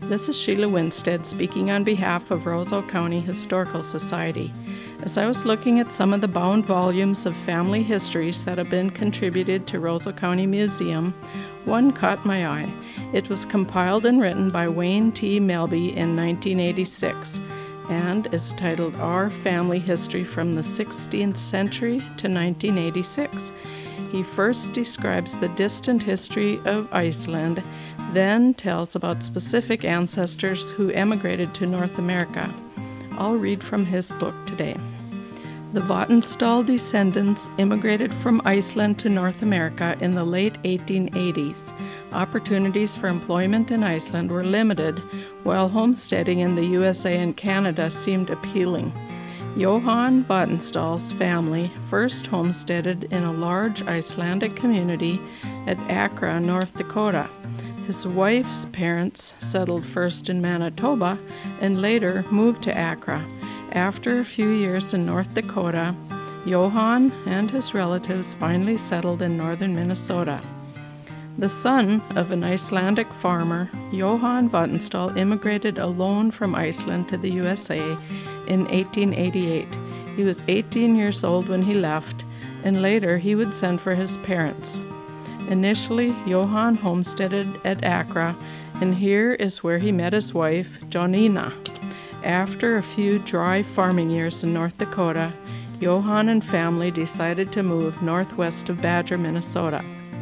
This is Sheila Winstead speaking on behalf of Roseau County Historical Society. As I was looking at some of the bound volumes of family histories that have been contributed to Roseau County Museum, one caught my eye. It was compiled and written by Wayne T. Melby in 1986 and is titled Our Family History from the 16th Century to 1986. He first describes the distant history of Iceland, then tells about specific ancestors who emigrated to North America. I'll read from his book today. The Vatnsdal descendants immigrated from Iceland to North America in the late 1880s. Opportunities for employment in Iceland were limited, while homesteading in the USA and Canada seemed appealing. Johann Vatnsdal's family first homesteaded in a large Icelandic community at Accra, North Dakota. His wife's parents settled first in Manitoba and later moved to Accra. After a few years in North Dakota, Johann and his relatives finally settled in northern Minnesota. The son of an Icelandic farmer, Johann Vatnsdal immigrated alone from Iceland to the USA in 1888. He was 18 years old when he left, and later he would send for his parents. Initially, Johann homesteaded at Accra, and here is where he met his wife, Jonina. After a few dry farming years in North Dakota, Johann and family decided to move northwest of Badger, Minnesota.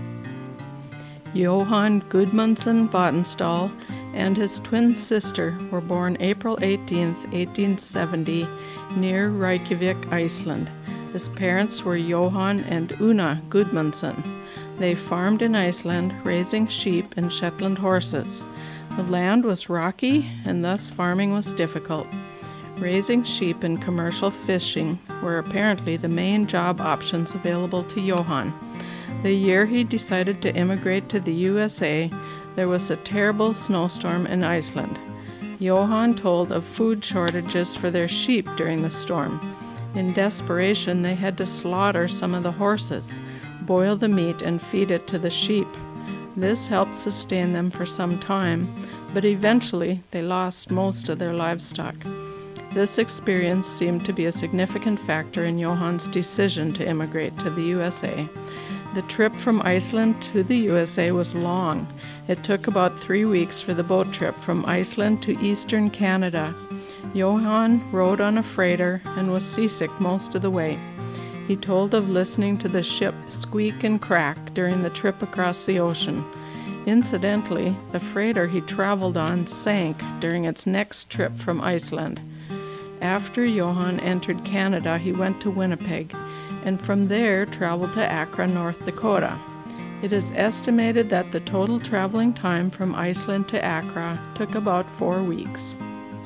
Johann Gudmundsson Vatnsdal and his twin sister were born April 18, 1870, near Reykjavik, Iceland. His parents were Johann and Una Gudmundsson. They farmed in Iceland, raising sheep and Shetland horses. The land was rocky, and thus farming was difficult. Raising sheep and commercial fishing were apparently the main job options available to Johann. The year he decided to immigrate to the USA, there was a terrible snowstorm in Iceland. Johann told of food shortages for their sheep during the storm. In desperation, they had to slaughter some of the horses, boil the meat, and feed it to the sheep. This helped sustain them for some time, but eventually they lost most of their livestock. This experience seemed to be a significant factor in Johann's decision to immigrate to the USA. The trip from Iceland to the USA was long. It took about 3 weeks for the boat trip from Iceland to eastern Canada. Johann rode on a freighter and was seasick most of the way. He told of listening to the ship squeak and crack during the trip across the ocean. Incidentally, the freighter he traveled on sank during its next trip from Iceland. After Johann entered Canada, he went to Winnipeg, and from there traveled to Accra, North Dakota. It is estimated that the total traveling time from Iceland to Accra took about 4 weeks.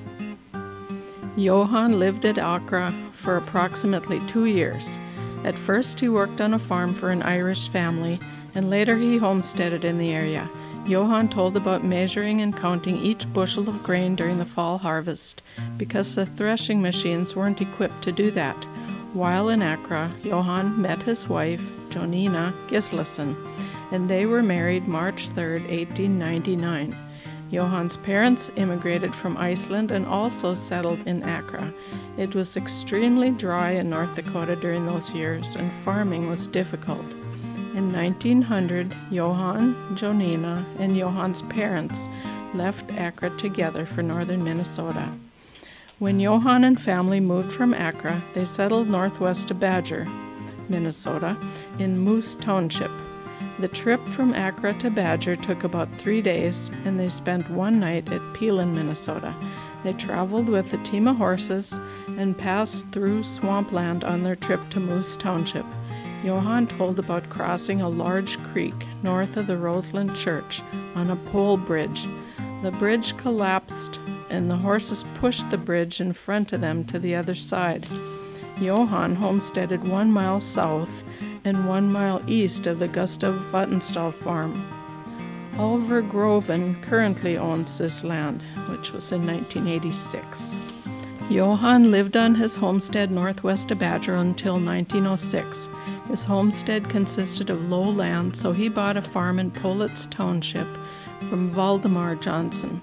Johann lived at Accra for approximately 2 years. At first, he worked on a farm for an Irish family, and later he homesteaded in the area. Johann told about measuring and counting each bushel of grain during the fall harvest, because the threshing machines weren't equipped to do that. While in Accra, Johann met his wife, Jonina Gislason, and they were married March 3, 1899. Johann's parents immigrated from Iceland and also settled in Accra. It was extremely dry in North Dakota during those years, and farming was difficult. In 1900, Johann, Jonina, and Johann's parents left Accra together for northern Minnesota. When Johann and family moved from Accra, they settled northwest of Badger, Minnesota, in Moose Township. The trip from Accra to Badger took about 3 days, and they spent one night at Peelin, Minnesota. They traveled with a team of horses and passed through swampland on their trip to Moose Township. Johann told about crossing a large creek north of the Roseland Church on a pole bridge. The bridge collapsed, and the horses pushed the bridge in front of them to the other side. Johann homesteaded 1 mile south and 1 mile east of the Gustav Vatnsdal farm. Oliver Groven currently owns this land, which was in 1986. Johann lived on his homestead northwest of Badger until 1906. His homestead consisted of low land, so he bought a farm in Politz Township from Valdemar Johnson.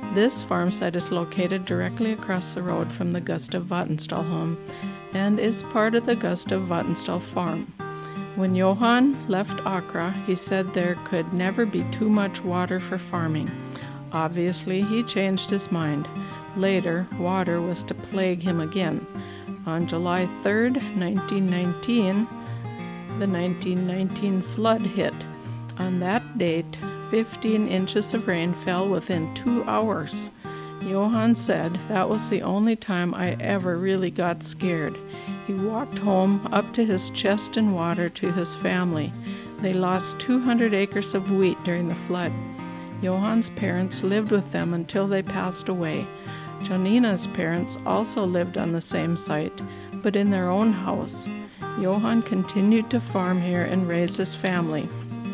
This farm site is located directly across the road from the Gustav Vattenstall home and is part of the Gustav Vattenstall farm. When Johann left Accra, he said there could never be too much water for farming. Obviously, he changed his mind. Later, water was to plague him again. On July 3, 1919, the 1919 flood hit. On that date, 15 inches of rain fell within 2 hours. Johann said that was the only time I ever really got scared. He walked home up to his chest in water to his family. They lost 200 acres of wheat during the flood. Johann's parents lived with them until they passed away. Janina's parents also lived on the same site, but in their own house. Johann continued to farm here and raise his family.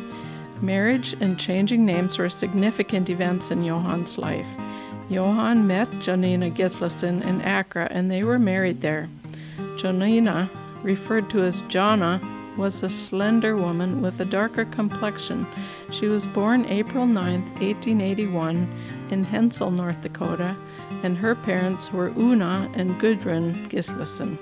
Marriage and changing names were significant events in Johann's life. Johann met Janina Gislason in Accra, and they were married there. Janina, referred to as Jana, was a slender woman with a darker complexion. She was born April 9, 1881, in Hensel, North Dakota, and her parents were Una and Gudrun Gislason.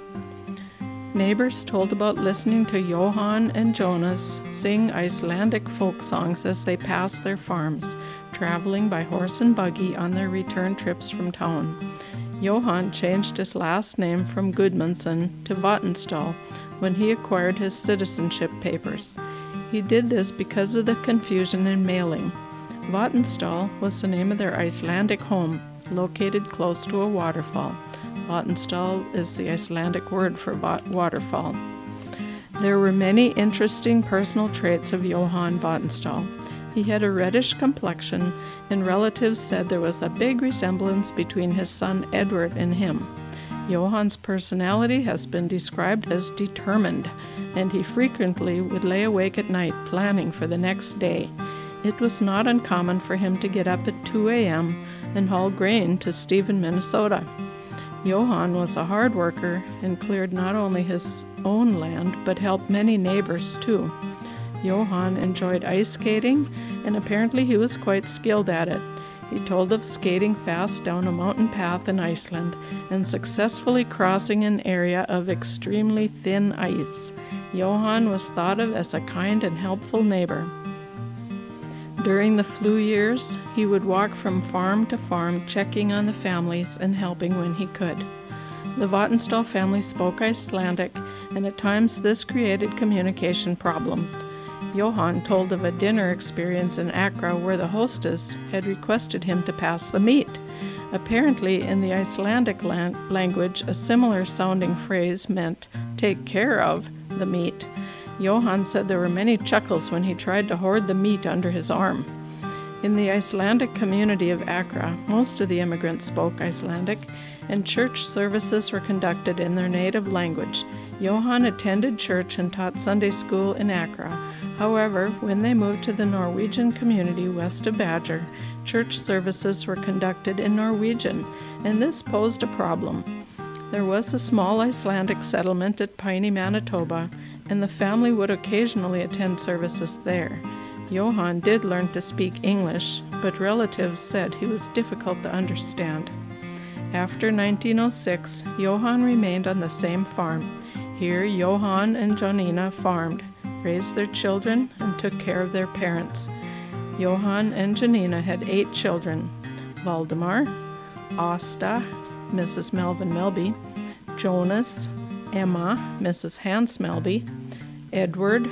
Neighbors told about listening to Johann and Jonas sing Icelandic folk songs as they passed their farms, traveling by horse and buggy on their return trips from town. Johann changed his last name from Gudmundsson to Vattenstall when he acquired his citizenship papers. He did this because of the confusion in mailing. Vattenstall was the name of their Icelandic home, located close to a waterfall. Vattenstall is the Icelandic word for waterfall. There were many interesting personal traits of Johann Vattenstall. He had a reddish complexion, and relatives said there was a big resemblance between his son Edward and him. Johann's personality has been described as determined, and he frequently would lay awake at night planning for the next day. It was not uncommon for him to get up at 2 a.m. and haul grain to Stephen, Minnesota. Johann was a hard worker and cleared not only his own land, but helped many neighbors too. Johann enjoyed ice skating, and apparently he was quite skilled at it. He told of skating fast down a mountain path in Iceland and successfully crossing an area of extremely thin ice. Johann was thought of as a kind and helpful neighbor. During the flu years, he would walk from farm to farm, checking on the families and helping when he could. The Vattenstall family spoke Icelandic, and at times this created communication problems. Johann told of a dinner experience in Accra where the hostess had requested him to pass the meat. Apparently, in the Icelandic language, a similar sounding phrase meant, "take care of" the meat. Johann said there were many chuckles when he tried to hoard the meat under his arm. In the Icelandic community of Accra, most of the immigrants spoke Icelandic, and church services were conducted in their native language. Johann attended church and taught Sunday school in Accra. However, when they moved to the Norwegian community west of Badger, church services were conducted in Norwegian, and this posed a problem. There was a small Icelandic settlement at Piney, Manitoba, and the family would occasionally attend services there. Johann did learn to speak English, but relatives said he was difficult to understand. After 1906, Johann remained on the same farm. Here, Johann and Janina farmed, raised their children, and took care of their parents. Johann and Janina had 8 children: Valdemar, Asta, Mrs. Melvin Melby, Jonas, Emma, Mrs. Hans Melby, Edward,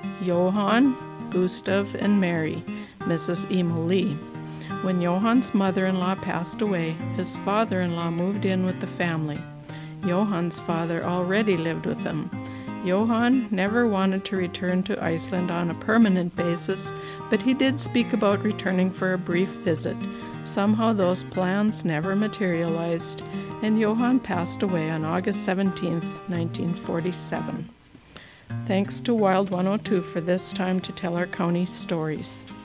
Johann, Gustav, and Mary, Mrs. Emil Lee. When Johann's mother-in-law passed away, his father-in-law moved in with the family. Johann's father already lived with them. Johann never wanted to return to Iceland on a permanent basis, but he did speak about returning for a brief visit. Somehow those plans never materialized, and Johann passed away on August 17, 1947. Thanks to Wild 102 for this time to tell our county stories.